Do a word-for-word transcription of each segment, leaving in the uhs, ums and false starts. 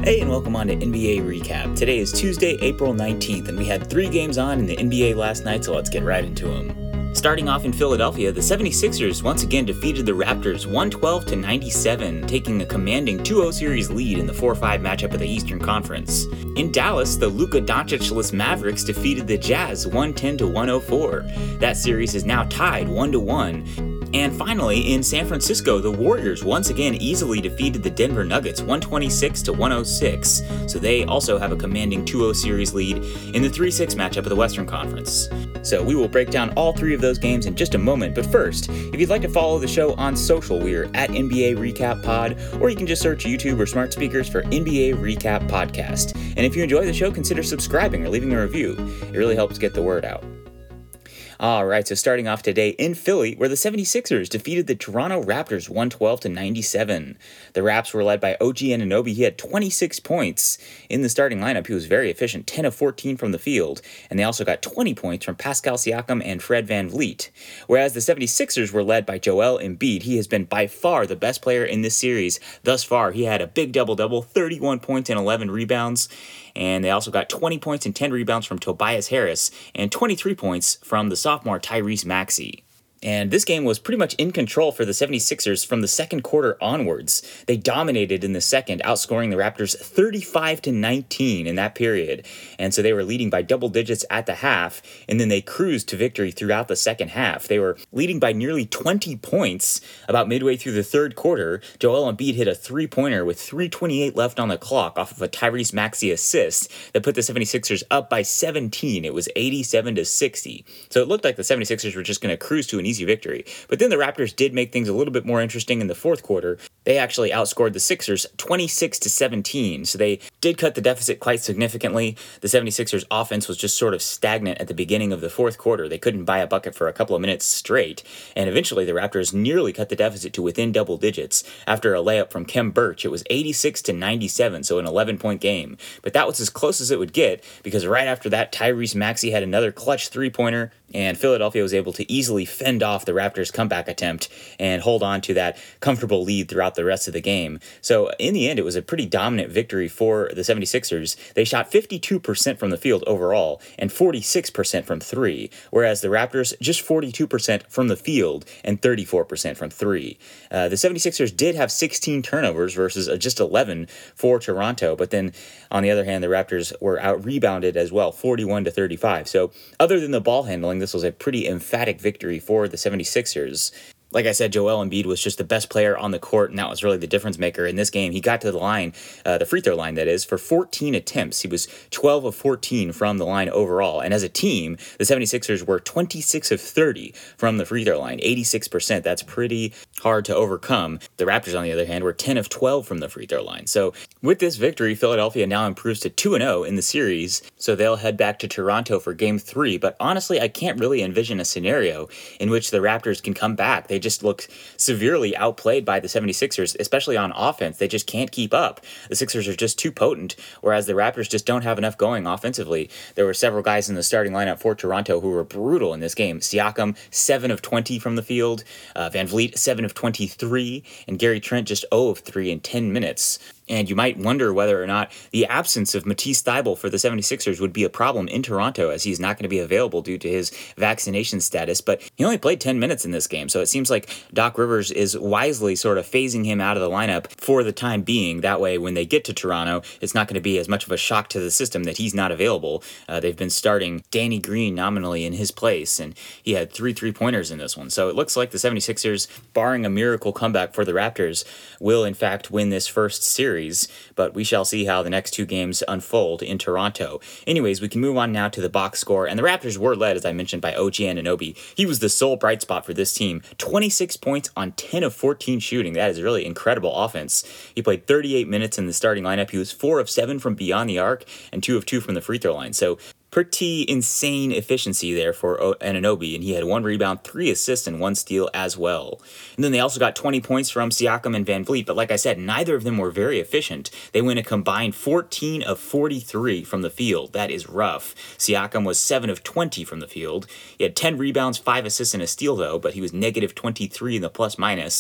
Hey, and welcome on to N B A Recap. Today is Tuesday, April nineteenth, and we had three games on in the N B A last night, so let's get right into them. Starting off in Philadelphia, the seventy-sixers once again defeated the Raptors one twelve to ninety-seven, taking a commanding two oh series lead in the four five matchup of the Eastern Conference. In Dallas, the Luka Doncic-less Mavericks defeated the Jazz one ten to one oh four. That series is now tied one to one. And finally, in San Francisco, the Warriors once again easily defeated the Denver Nuggets one twenty-six to one oh six, so they also have a commanding two oh series lead in the three six matchup of the Western Conference. So we will break down all three of those games in just a moment, but first, if you'd like to follow the show on social, we are at N B A Recap Pod, or you can just search YouTube or smart speakers for N B A Recap Podcast. And if you enjoy the show, consider subscribing or leaving a review. It really helps get the word out. Alright, so starting off today in Philly, where the seventy-sixers defeated the Toronto Raptors one twelve to ninety-seven. The Raps were led by O G Anunoby. He had twenty-six points in the starting lineup. He was very efficient, ten of fourteen from the field, and they also got twenty points from Pascal Siakam and Fred VanVleet. Whereas the seventy-sixers were led by Joel Embiid. He has been by far the best player in this series thus far. He had a big double-double, thirty-one points and eleven rebounds. And they also got twenty points and ten rebounds from Tobias Harris and twenty-three points from the sophomore Tyrese Maxey. And this game was pretty much in control for the seventy-sixers from the second quarter onwards. They dominated in the second, outscoring the Raptors thirty-five to nineteen in that period. And so they were leading by double digits at the half, and then they cruised to victory throughout the second half. They were leading by nearly twenty points about midway through the third quarter. Joel Embiid hit a three-pointer with three twenty-eight left on the clock off of a Tyrese Maxey assist that put the seventy-sixers up by seventeen. It was eighty-seven to sixty. So it looked like the seventy-sixers were just going to cruise to an easy victory. But then the Raptors did make things a little bit more interesting in the fourth quarter. They actually outscored the Sixers twenty-six to seventeen, so they did cut the deficit quite significantly. The seventy-sixers offense was just sort of stagnant at the beginning of the fourth quarter. They couldn't buy a bucket for a couple of minutes straight, and eventually the Raptors nearly cut the deficit to within double digits. After a layup from Khem Birch, it was eighty-six to ninety-seven, so an eleven-point game. But that was as close as it would get, because right after that, Tyrese Maxey had another clutch three-pointer, and Philadelphia was able to easily fend off the Raptors' comeback attempt and hold on to that comfortable lead throughout the rest of the game. So in the end, it was a pretty dominant victory for the seventy-sixers. They shot fifty-two percent from the field overall and forty-six percent from three, whereas the Raptors just forty-two percent from the field and thirty-four percent from three. Uh, the seventy-sixers did have sixteen turnovers versus uh, just eleven for Toronto, but then on the other hand, the Raptors were out-rebounded as well, forty-one to thirty-five. So other than the ball handling, this was a pretty emphatic victory for the seventy-sixers. Like I said, Joel Embiid was just the best player on the court, and that was really the difference maker in this game. He got to the line, uh, the free throw line, that is, for fourteen attempts. He was twelve of fourteen from the line overall. And as a team, the seventy-sixers were twenty-six of thirty from the free throw line, eighty-six percent. That's pretty hard to overcome. The Raptors, on the other hand, were ten of twelve from the free throw line. So with this victory, Philadelphia now improves to two and oh in the series, so they'll head back to Toronto for game three. But honestly, I can't really envision a scenario in which the Raptors can come back. They just look severely outplayed by the seventy-sixers, especially on offense. They just can't keep up. The Sixers are just too potent, whereas the Raptors just don't have enough going offensively. There were several guys in the starting lineup for Toronto who were brutal in this game. Siakam, seven of twenty from the field, uh, VanVleet, seven of twenty-three, and Gary Trent just zero of three in ten minutes. And you might wonder whether or not the absence of Matisse Thybulle for the seventy-sixers would be a problem in Toronto, as he's not going to be available due to his vaccination status. But he only played ten minutes in this game, so it seems like Doc Rivers is wisely sort of phasing him out of the lineup for the time being. That way, when they get to Toronto, it's not going to be as much of a shock to the system that he's not available. Uh, they've been starting Danny Green nominally in his place, and he had three three-pointers in this one. So it looks like the seventy-sixers, barring a miracle comeback for the Raptors, will in fact win this first series. But we shall see how the next two games unfold in Toronto. Anyways, we can move on now to the box score, and the Raptors were led, as I mentioned, by O G Anunoby. He was the sole bright spot for this team. twenty-six points on ten of fourteen shooting. That is really incredible offense. He played thirty-eight minutes in the starting lineup. He was four of seven from beyond the arc and two of two from the free throw line. So pretty insane efficiency there for Anunoby, and he had one rebound, three assists, and one steal as well. And then they also got twenty points from Siakam and VanVleet, but like I said, neither of them were very efficient. They went a combined fourteen of forty-three from the field. That is rough. Siakam was seven of twenty from the field. He had ten rebounds, five assists, and a steal, though, but he was negative twenty-three in the plus-minus.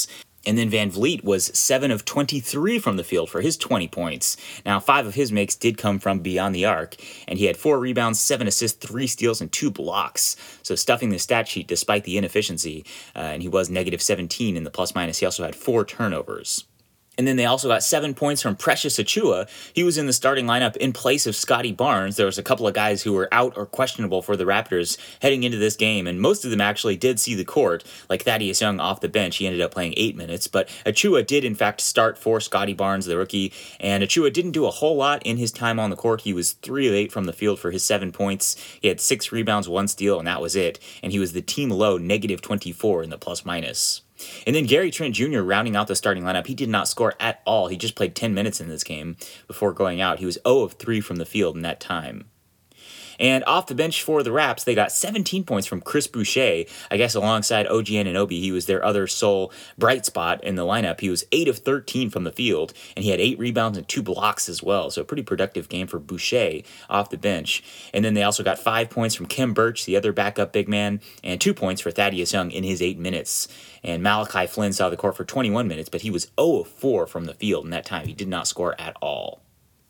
And then Van Vliet was seven of twenty-three from the field for his twenty points. Now, five of his makes did come from beyond the arc, and he had four rebounds, seven assists, three steals, and two blocks. So stuffing the stat sheet despite the inefficiency, uh, and he was negative seventeen in the plus-minus. He also had four turnovers. And then they also got seven points from Precious Achiuwa. He was in the starting lineup in place of Scotty Barnes. There was a couple of guys who were out or questionable for the Raptors heading into this game, and most of them actually did see the court, like Thaddeus Young off the bench. He ended up playing eight minutes, but Achiuwa did in fact start for Scotty Barnes, the rookie, and Achiuwa didn't do a whole lot in his time on the court. He was three of eight from the field for his seven points. He had six rebounds, one steal, and that was it. And he was the team low, negative twenty-four in the plus-minus. And then Gary Trent Junior rounding out the starting lineup. He did not score at all. He just played ten minutes in this game before going out. He was zero of three from the field in that time. And off the bench for the Raps, they got seventeen points from Chris Boucher. I guess alongside O G Anunoby, he was their other sole bright spot in the lineup. He was eight of thirteen from the field, and he had eight rebounds and two blocks as well. So a pretty productive game for Boucher off the bench. And then they also got five points from Khem Birch, the other backup big man, and two points for Thaddeus Young in his eight minutes. And Malachi Flynn saw the court for twenty-one minutes, but he was zero of four from the field in that time. He did not score at all.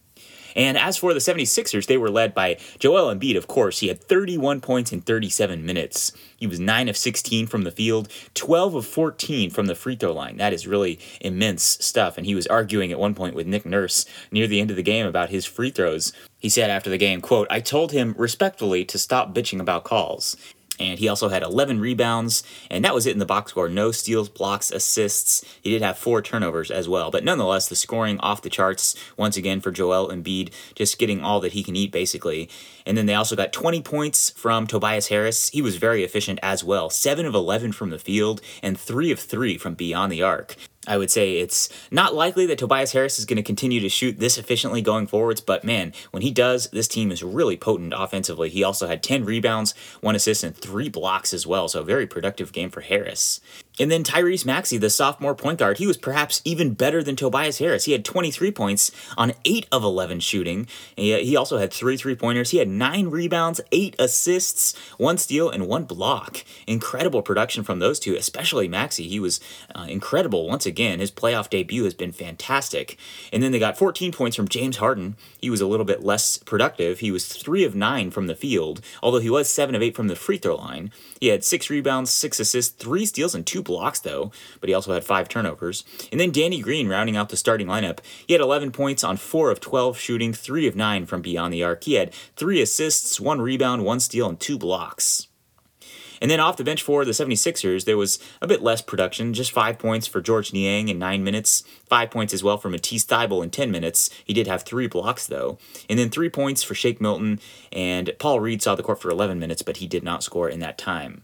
And as for the seventy-sixers, they were led by Joel Embiid, of course. He had thirty-one points in thirty-seven minutes. He was nine of sixteen from the field, twelve of fourteen from the free throw line. That is really immense stuff. And he was arguing at one point with Nick Nurse near the end of the game about his free throws. He said after the game, quote, "I told him respectfully to stop bitching about calls." And he also had eleven rebounds, and that was it in the box score. No steals, blocks, assists. He did have four turnovers as well. But nonetheless, the scoring off the charts once again for Joel Embiid, just getting all that he can eat, basically. And then they also got twenty points from Tobias Harris. He was very efficient as well. seven of eleven from the field, and three of three from beyond the arc. I would say it's not likely that Tobias Harris is going to continue to shoot this efficiently going forwards, but man, when he does, this team is really potent offensively. He also had ten rebounds, one assist, and three blocks as well, so a very productive game for Harris. And then Tyrese Maxey, the sophomore point guard, he was perhaps even better than Tobias Harris. He had twenty-three points on eight of eleven shooting. He also had three three-pointers. He had nine rebounds, eight assists, one steal, and one block. Incredible production from those two, especially Maxey. He was uh, incredible once again. His playoff debut has been fantastic. And then they got fourteen points from James Harden. He was a little bit less productive. He was three of nine from the field, although he was seven of eight from the free throw line. He had six rebounds, six assists, three steals, and two blocks, though, but he also had five turnovers. And then Danny Green rounding out the starting lineup. He had eleven points on four of twelve shooting, three of nine from beyond the arc. He had three assists, one rebound, one steal, and two blocks. And then off the bench for the seventy-sixers, there was a bit less production, just five points for George Niang in nine minutes, five points as well for Matisse Thybulle in ten minutes. He did have three blocks, though. And then three points for Shake Milton, and Paul Reed saw the court for eleven minutes, but he did not score in that time.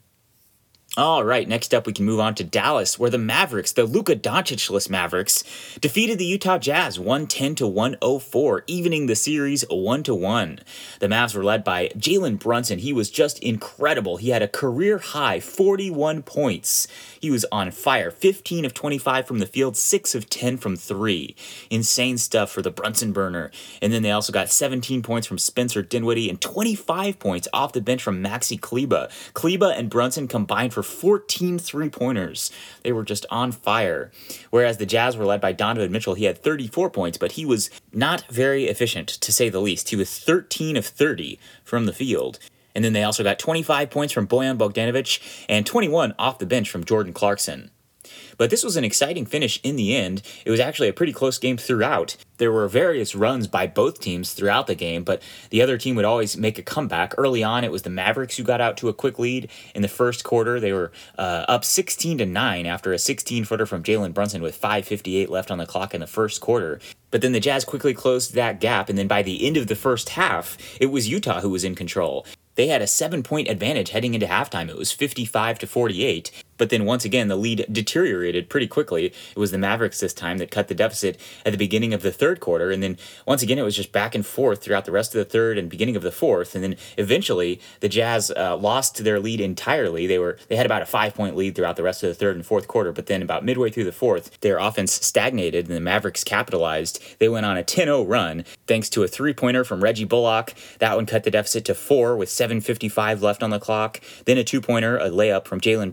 All right, next up we can move on to Dallas, where the Mavericks, the Luka Doncic-less Mavericks, defeated the Utah Jazz one ten to one oh four, evening the series one to one. The Mavs were led by Jalen Brunson. He was just incredible. He had a career-high forty-one points. He was on fire, fifteen of twenty-five from the field, six of ten from three. Insane stuff for the Brunson burner. And then they also got seventeen points from Spencer Dinwiddie and twenty-five points off the bench from Maxi Kleber. Kleber and Brunson combined for fourteen three-pointers. They were just on fire. Whereas the Jazz were led by Donovan Mitchell. He had thirty-four points, but he was not very efficient, to say the least. He was thirteen of thirty from the field. And then they also got twenty-five points from Bojan Bogdanovic and twenty-one off the bench from Jordan Clarkson. But this was an exciting finish in the end. It was actually a pretty close game throughout. There were various runs by both teams throughout the game, but the other team would always make a comeback. Early on, it was the Mavericks who got out to a quick lead. In the first quarter, they were uh, up sixteen to nine after a sixteen-footer from Jalen Brunson with five fifty-eight left on the clock in the first quarter. But then the Jazz quickly closed that gap, and then by the end of the first half, it was Utah who was in control. They had a seven-point advantage heading into halftime. It was fifty-five to forty-eight. But then once again, the lead deteriorated pretty quickly. It was the Mavericks this time that cut the deficit at the beginning of the third quarter. And then once again, it was just back and forth throughout the rest of the third and beginning of the fourth. And then eventually, the Jazz uh, lost their lead entirely. They were they had about a five-point lead throughout the rest of the third and fourth quarter. But then about midway through the fourth, their offense stagnated and the Mavericks capitalized. They went on a ten oh run thanks to a three-pointer from Reggie Bullock. That one cut the deficit to four with seven fifty-five left on the clock. Then a two-pointer, a layup from Jalen Brunson.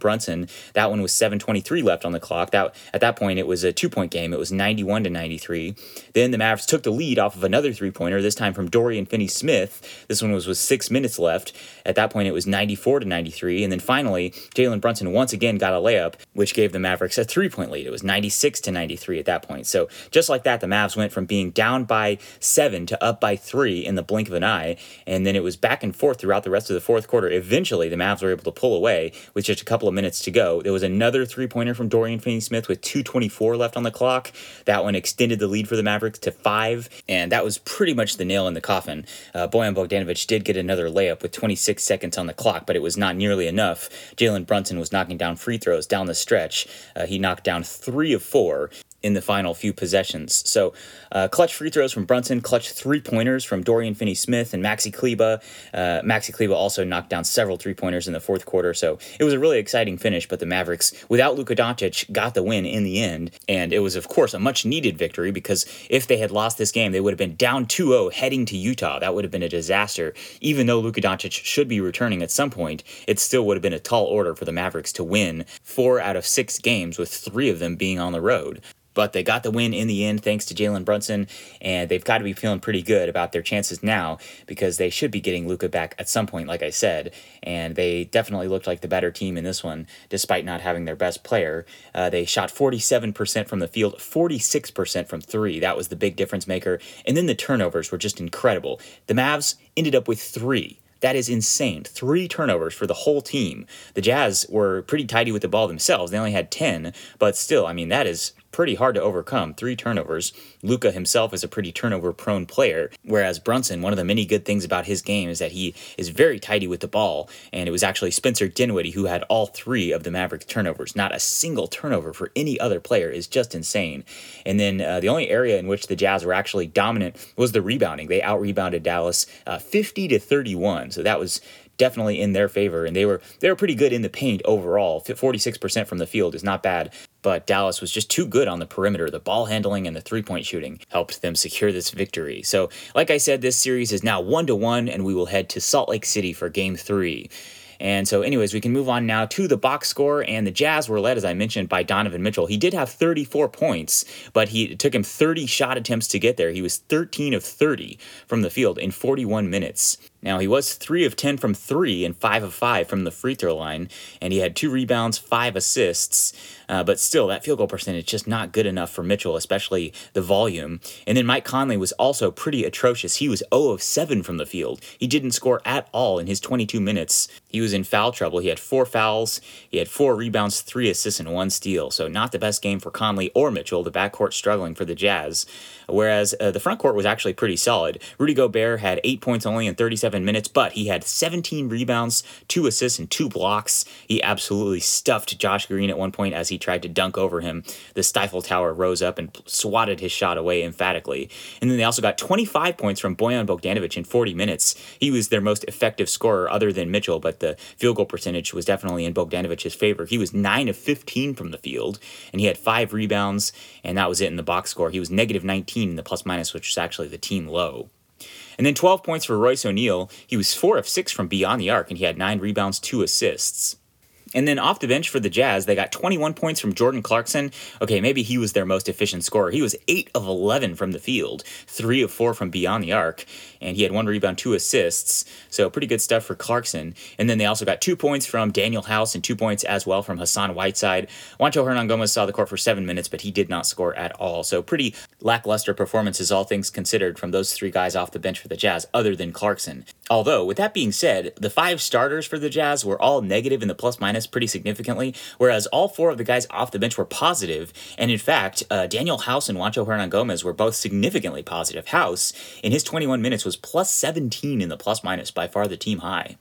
That one was seven twenty-three left on the clock. That At that point, it was a two-point game. It was ninety-one to ninety-three. Then the Mavericks took the lead off of another three-pointer, this time from Dorian Finney-Smith. This one was with six minutes left. At that point, it was ninety-four to ninety-three. And then finally, Jalen Brunson once again got a layup, which gave the Mavericks a three-point lead. It was ninety-six to ninety-three at that point. So just like that, the Mavs went from being down by seven to up by three in the blink of an eye. And then it was back and forth throughout the rest of the fourth quarter. Eventually, the Mavs were able to pull away with just a couple of minutes to go. There was another three-pointer from Dorian Finney-Smith with two twenty-four left on the clock. That one extended the lead for the Mavericks to five, and that was pretty much the nail in the coffin. Uh, Bojan Bogdanovic did get another layup with twenty-six seconds on the clock, but it was not nearly enough. Jalen Brunson was knocking down free throws down the stretch. Uh, he knocked down three of four in the final few possessions. So uh, clutch free throws from Brunson, clutch three-pointers from Dorian Finney-Smith and Maxi Kleber. Uh, Maxi Kleber also knocked down several three-pointers in the fourth quarter, so it was a really exciting finish, but the Mavericks, without Luka Doncic, got the win in the end, and it was, of course, a much-needed victory, because if they had lost this game, they would have been down two oh heading to Utah. That would have been a disaster. Even though Luka Doncic should be returning at some point, it still would have been a tall order for the Mavericks to win four out of six games, with three of them being on the road. But they got the win in the end thanks to Jalen Brunson, and they've got to be feeling pretty good about their chances now, because they should be getting Luka back at some point, like I said, and they definitely looked like the better team in this one, despite not having their best player. Uh, they shot forty-seven percent from the field, forty-six percent from three. That was the big difference maker, and then the turnovers were just incredible. The Mavs ended up with three. That is insane. Three turnovers for the whole team. The Jazz were pretty tidy with the ball themselves. They only had ten, but still, I mean, that is pretty hard to overcome. Three turnovers. Luka himself is a pretty turnover-prone player, whereas Brunson, one of the many good things about his game is that he is very tidy with the ball, and it was actually Spencer Dinwiddie who had all three of the Mavericks turnovers. Not a single turnover for any other player is just insane. And then uh, the only area in which the Jazz were actually dominant was the rebounding. They out-rebounded Dallas uh, fifty to thirty-one, so that was definitely in their favor, and they were they were pretty good in the paint overall. forty-six percent from the field is not bad, but Dallas was just too good on the perimeter. The ball handling and the three-point shooting helped them secure this victory. So, like I said, this series is now one to one, and we will head to Salt Lake City for Game three. And so anyways, we can move on now to the box score, and the Jazz were led, as I mentioned, by Donovan Mitchell. He did have thirty-four points, but he, it took him thirty shot attempts to get there. He was thirteen of thirty from the field in forty-one minutes. Now, he was three of ten from three and five of five from the free throw line, and he had two rebounds, five assists, uh, but still, that field goal percentage just not good enough for Mitchell, especially the volume. And then Mike Conley was also pretty atrocious. He was zero of seven from the field. He didn't score at all in his twenty-two minutes. He was in foul trouble. He had four fouls, he had four rebounds, three assists, and one steal, so not the best game for Conley or Mitchell, the backcourt struggling for the Jazz. Whereas uh, the front court was actually pretty solid. Rudy Gobert had eight points only in thirty-seven minutes, but he had seventeen rebounds, two assists, and two blocks. He absolutely stuffed Josh Green at one point as he tried to dunk over him. The Stifle Tower rose up and swatted his shot away emphatically. And then they also got twenty-five points from Bojan Bogdanovic in forty minutes. He was their most effective scorer other than Mitchell, but the field goal percentage was definitely in Bogdanovic's favor. He was nine of fifteen from the field, and he had five rebounds, and that was it in the box score. He was negative nineteen in the plus-minus, which is actually the team low. And then twelve points for Royce O'Neal. He was four of six from beyond the arc, and he had nine rebounds, two assists. And then off the bench for the Jazz, they got twenty-one points from Jordan Clarkson. Okay, maybe he was their most efficient scorer. He was eight of eleven from the field, three of four from beyond the arc, and he had one rebound, two assists. So pretty good stuff for Clarkson. And then they also got two points from Daniel House and two points as well from Hassan Whiteside. Juancho Hernangomez saw the court for seven minutes, but he did not score at all. So pretty lackluster performances, all things considered, from those three guys off the bench for the Jazz, other than Clarkson. Although, with that being said, the five starters for the Jazz were all negative in the plus-minus pretty significantly, whereas all four of the guys off the bench were positive. And in fact, uh, Daniel House and Juancho Hernangomez were both significantly positive. House, in his twenty-one minutes, was plus seventeen in the plus-minus, by far the team high.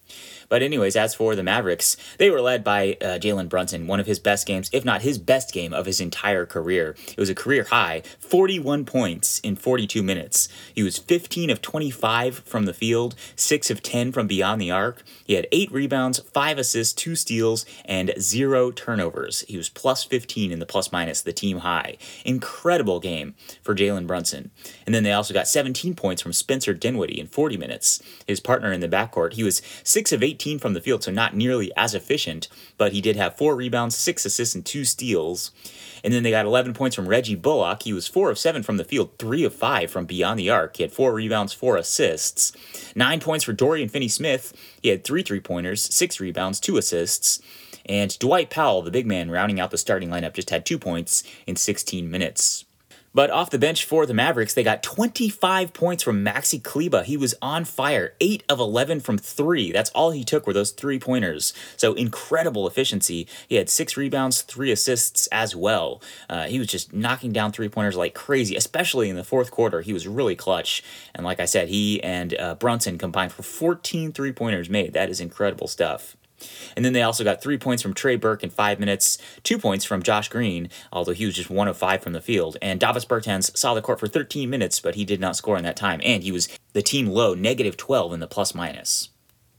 But anyways, as for the Mavericks, they were led by uh, Jalen Brunson, one of his best games, if not his best game of his entire career. It was a career high, forty-one points in forty-two minutes. He was fifteen of twenty-five from the field, six of ten from beyond the arc. He had eight rebounds, five assists, two steals, and zero turnovers. He was plus fifteen in the plus-minus, the team high. Incredible game for Jalen Brunson. And then they also got seventeen points from Spencer Dinwiddie in forty minutes. His partner in the backcourt, he was six of eighteen eighteen from the field, so not nearly as efficient, but he did have four rebounds, six assists, and two steals. And then they got eleven points from Reggie Bullock. He was four of seven from the field, three of five from beyond the arc. He had four rebounds, four assists. Nine points for Dorian Finney-Smith. He had three three-pointers, six rebounds, two assists. And Dwight Powell, the big man rounding out the starting lineup, just had two points in sixteen minutes. But off the bench for the Mavericks, they got twenty-five points from Maxi Kleber. He was on fire, eight of eleven from three. That's all he took were those three-pointers. So incredible efficiency. He had six rebounds, three assists as well. Uh, he was just knocking down three-pointers like crazy, especially in the fourth quarter. He was really clutch. And like I said, he and uh, Brunson combined for fourteen three-pointers made. That is incredible stuff. And then they also got three points from Trey Burke in five minutes, two points from Josh Green, although he was just one of five from the field. And Davis Bertans saw the court for thirteen minutes, but he did not score in that time. And he was the team low, negative twelve in the plus minus.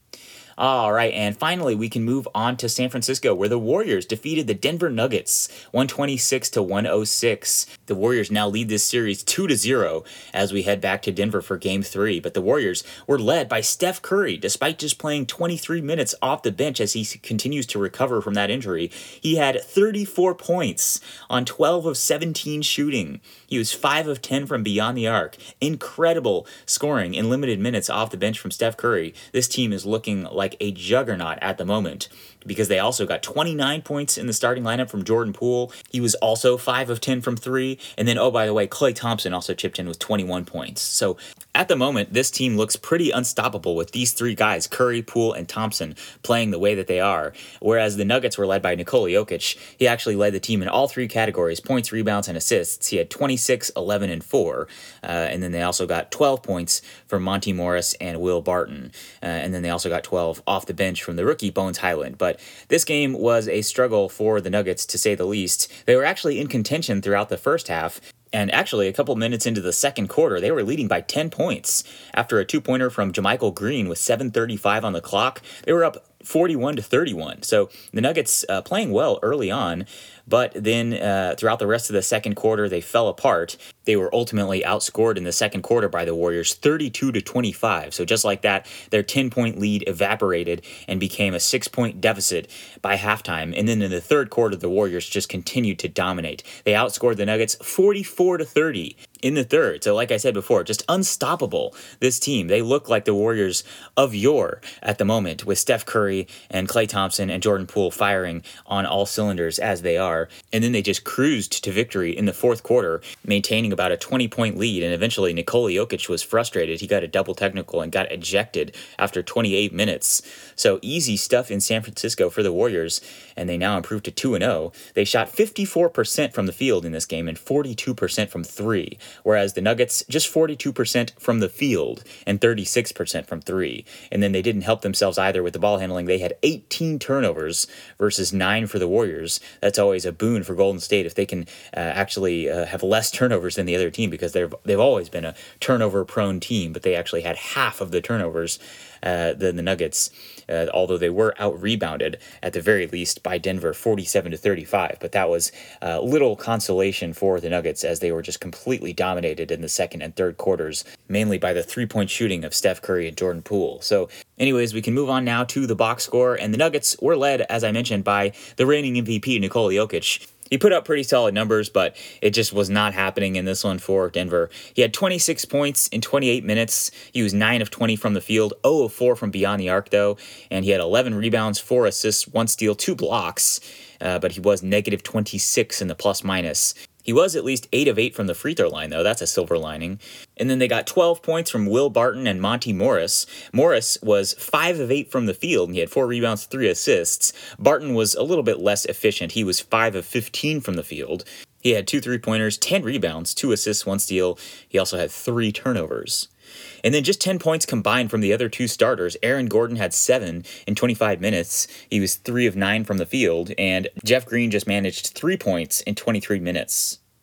All right, and finally, we can move on to San Francisco, where the Warriors defeated the Denver Nuggets one twenty-six to one oh six. The Warriors now lead this series two to zero as we head back to Denver for Game three. But the Warriors were led by Steph Curry, despite just playing twenty-three minutes off the bench as he continues to recover from that injury. He had thirty-four points on twelve of seventeen shooting. He was five of ten from beyond the arc. Incredible scoring in limited minutes off the bench from Steph Curry. This team is looking like a juggernaut at the moment, because they also got twenty-nine points in the starting lineup from Jordan Poole. He was also five of ten from three. And then, oh, by the way, Klay Thompson also chipped in with twenty-one points. So at the moment, this team looks pretty unstoppable with these three guys, Curry, Poole, and Thompson, playing the way that they are. Whereas the Nuggets were led by Nikola Jokic. He actually led the team in all three categories, points, rebounds, and assists. He had twenty-six, eleven, and four. Uh, and then they also got twelve points from Monty Morris and Will Barton. Uh, and then they also got twelve off the bench from the rookie Bones Highland. But this game was a struggle for the Nuggets, to say the least. They were actually in contention throughout the first half. And actually, a couple minutes into the second quarter, they were leading by ten points. After a two-pointer from JaMychal Green with seven thirty-five on the clock, they were up forty-one to thirty-one. So the Nuggets uh, playing well early on, but then uh, throughout the rest of the second quarter, they fell apart. They were ultimately outscored in the second quarter by the Warriors thirty-two to twenty-five. So just like that, their ten-point lead evaporated and became a six-point deficit by halftime. And then in the third quarter, the Warriors just continued to dominate. They outscored the Nuggets forty-four to thirty in the third. So like I said before, just unstoppable, this team. They look like the Warriors of yore at the moment, with Steph Curry and Klay Thompson and Jordan Poole firing on all cylinders as they are. And then they just cruised to victory in the fourth quarter, maintaining about a twenty-point lead. And eventually Nikola Jokic was frustrated. He got a double technical and got ejected after twenty-eight minutes. So easy stuff in San Francisco for the Warriors, and they now improved to two and oh. They shot fifty-four percent from the field in this game and forty-two percent from three, whereas the Nuggets just forty-two percent from the field and thirty-six percent from three. And then they didn't help themselves either with the ball handling. They had eighteen turnovers versus nine for the Warriors. That's always a boon for Golden State if they can uh, actually uh, have less turnovers than the other team, because they've, they've always been a turnover-prone team, but they actually had half of the turnovers uh, than the Nuggets, uh, although they were out-rebounded at the very least by Denver forty-seven to thirty-five. But that was uh, little consolation for the Nuggets, as they were just completely dominated in the second and third quarters, mainly by the three-point shooting of Steph Curry and Jordan Poole. So anyways, we can move on now to the box score, and the Nuggets were led, as I mentioned, by the reigning M V P, Nikola Jokic. He put up pretty solid numbers, but it just was not happening in this one for Denver. He had twenty-six points in twenty-eight minutes. He was nine of twenty from the field, zero of four from beyond the arc, though. And he had eleven rebounds, four assists, one steal, two blocks. Uh, but he was negative twenty-six in the plus minus. He was at least eight of eight from the free throw line, though. That's a silver lining. And then they got twelve points from Will Barton and Monty Morris. Morris was five of eight from the field, and he had four rebounds, three assists. Barton was a little bit less efficient. He was five of fifteen from the field. He had two three-pointers, ten rebounds, two assists, one steal. He also had three turnovers. And then just ten points combined from the other two starters. Aaron Gordon had seven in twenty-five minutes. He was three of nine from the field. And Jeff Green just managed three points in twenty-three minutes.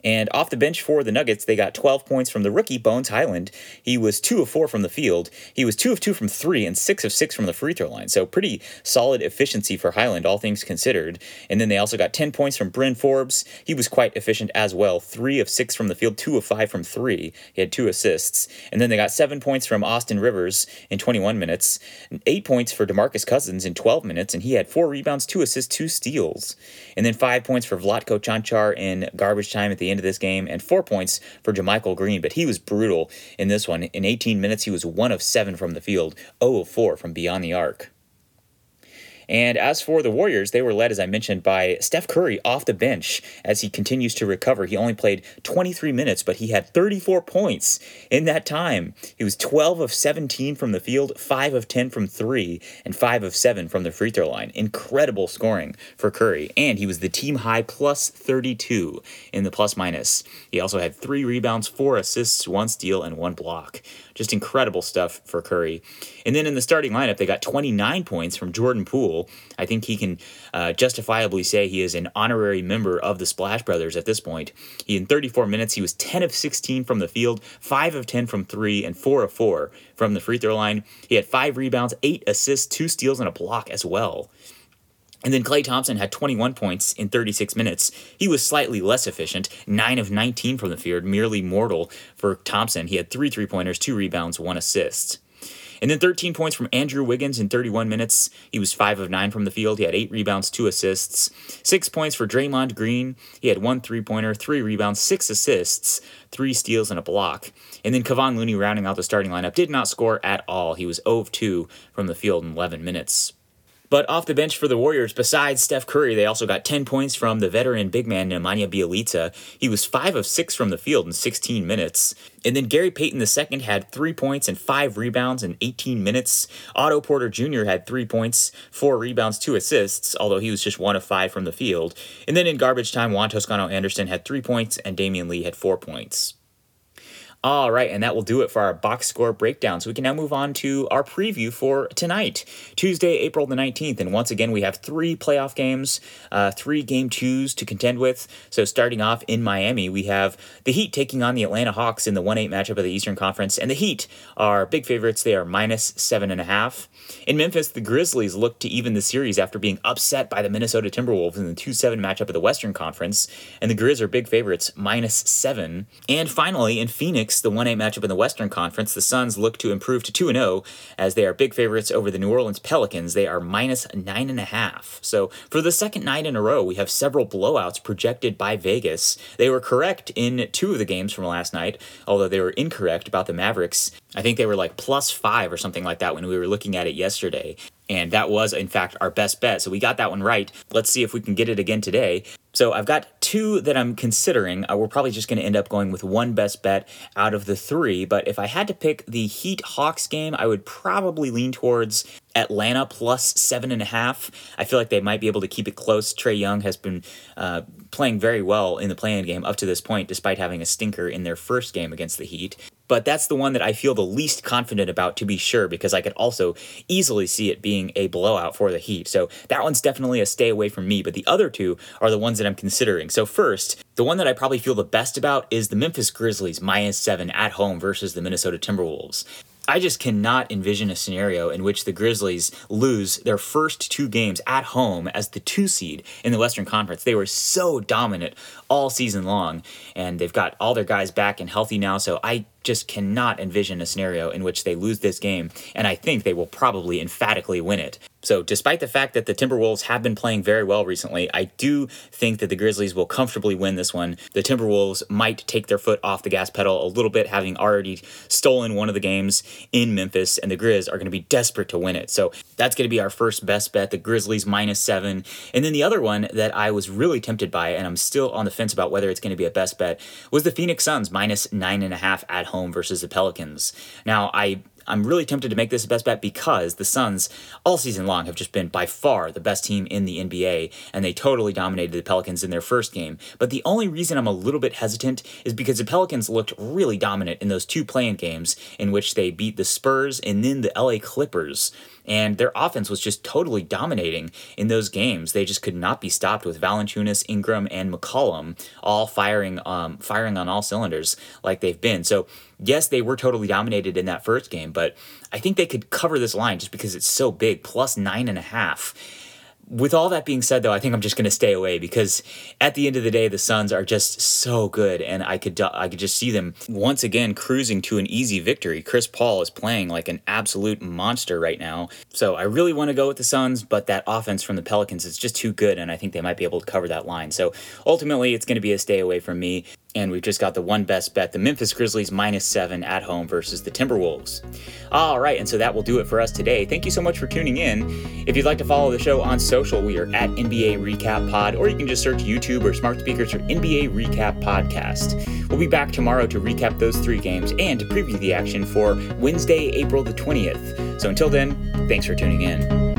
And off the bench for the Nuggets, they got twelve points from the rookie Bones Highland. He was two of four from the field. He was two of two from three and six of six from the free throw line. So pretty solid efficiency for Highland, all things considered. And then they also got ten points from Bryn Forbes. He was quite efficient as well. three of six from the field, two of five from three. He had two assists. And then they got seven points from Austin Rivers in twenty-one minutes. eight points for DeMarcus Cousins in twelve minutes. And he had four rebounds, two assists, two steals. And then five points for Vlatko Čančar in garbage time at the end of this game, and four points for JaMychal Green, but he was brutal in this one. In eighteen minutes, he was one of seven from the field, zero of four from beyond the arc. And as for the Warriors, they were led, as I mentioned, by Steph Curry off the bench as he continues to recover. He only played twenty-three minutes, but he had thirty-four points in that time. He was twelve of seventeen from the field, five of ten from three, and five of seven from the free throw line. Incredible scoring for Curry. And he was the team high plus thirty-two in the plus minus. He also had three rebounds, four assists, one steal, and one block. Just incredible stuff for Curry. And then in the starting lineup, they got twenty-nine points from Jordan Poole. I think he can uh, justifiably say he is an honorary member of the Splash Brothers at this point. He, in thirty-four minutes, he was ten of sixteen from the field, five of ten from three, and four of four from the free throw line. He had five rebounds, eight assists, two steals, and a block as well. And then Klay Thompson had twenty-one points in thirty-six minutes. He was slightly less efficient, nine of nineteen from the field, merely mortal for Thompson. He had three three-pointers, two rebounds, one assist. And then thirteen points from Andrew Wiggins in thirty-one minutes. He was five of nine from the field. He had eight rebounds, two assists. Six points for Draymond Green. He had one three-pointer, three rebounds, six assists, three steals, and a block. And then Kevon Looney, rounding out the starting lineup, did not score at all. He was zero of two from the field in eleven minutes. But off the bench for the Warriors, besides Steph Curry, they also got ten points from the veteran big man Nemanja Bjelica. He was five of six from the field in sixteen minutes. And then Gary Payton the second had three points and five rebounds in eighteen minutes. Otto Porter Junior had three points, four rebounds, two assists, although he was just one of five from the field. And then in garbage time, Juan Toscano Anderson had three points and Damian Lee had four points. All right, and that will do it for our box score breakdown. So we can now move on to our preview for tonight, Tuesday, April the nineteenth. And once again, we have three playoff games, uh, three game twos to contend with. So starting off in Miami, we have the Heat taking on the Atlanta Hawks in the one eight matchup of the Eastern Conference. And the Heat are big favorites. They are minus seven and a half. In Memphis, the Grizzlies look to even the series after being upset by the Minnesota Timberwolves in the two seven matchup of the Western Conference. And the Grizz are big favorites, minus seven. And finally, in Phoenix, the one eight matchup in the Western Conference, the Suns look to improve to two and oh as they are big favorites over the New Orleans Pelicans. They are minus nine and a half. So for the second night in a row, we have several blowouts projected by Vegas. They were correct in two of the games from last night, although they were incorrect about the Mavericks. I think they were like plus five or something like that when we were looking at it yesterday. And that was, in fact, our best bet. So we got that one right. Let's see if we can get it again today. So I've got two that I'm considering. Uh, we're probably just going to end up going with one best bet out of the three. But if I had to pick the Heat-Hawks game, I would probably lean towards Atlanta plus seven and a half. I feel like they might be able to keep it close. Trae Young has been uh, playing very well in the play-in game up to this point, despite having a stinker in their first game against the Heat. But that's the one that I feel the least confident about, to be sure, because I could also easily see it being a blowout for the Heat. So that one's definitely a stay away from me. But the other two are the ones that I'm considering. So first, the one that I probably feel the best about is the Memphis Grizzlies minus seven at home versus the Minnesota Timberwolves. I just cannot envision a scenario in which the Grizzlies lose their first two games at home as the two seed in the Western Conference. They were so dominant all season long, and they've got all their guys back and healthy now, so I just cannot envision a scenario in which they lose this game, and I think they will probably emphatically win it. So despite the fact that the Timberwolves have been playing very well recently, I do think that the Grizzlies will comfortably win this one. The Timberwolves might take their foot off the gas pedal a little bit, having already stolen one of the games in Memphis, and the Grizz are going to be desperate to win it. So that's going to be our first best bet, the Grizzlies minus seven. And then the other one that I was really tempted by, and I'm still on the fence about whether it's going to be a best bet, was the Phoenix Suns minus nine and a half at home versus the Pelicans. Now, I I'm really tempted to make this a best bet because the Suns all season long have just been by far the best team in the N B A, and they totally dominated the Pelicans in their first game. But the only reason I'm a little bit hesitant is because the Pelicans looked really dominant in those two play-in games in which they beat the Spurs and then the L A Clippers. and their offense was just totally dominating in those games. They just could not be stopped with Valanciunas, Ingram, and McCollum all firing um, firing on all cylinders like they've been. So yes, they were totally dominated in that first game, but I think they could cover this line just because it's so big, plus nine and a half. With all that being said, though, I think I'm just going to stay away because at the end of the day, the Suns are just so good, and I could I could just see them once again cruising to an easy victory. Chris Paul is playing like an absolute monster right now, so I really want to go with the Suns, but that offense from the Pelicans is just too good, and I think they might be able to cover that line. So ultimately, it's going to be a stay away from me. And we've just got the one best bet, the Memphis Grizzlies minus seven at home versus the Timberwolves. All right, and so that will do it for us today. Thank you so much for tuning in. If you'd like to follow the show on social, we are at N B A Recap Pod, or you can just search YouTube or smart speakers for N B A Recap Podcast. We'll be back tomorrow to recap those three games and to preview the action for Wednesday, April the twentieth. So until then, thanks for tuning in.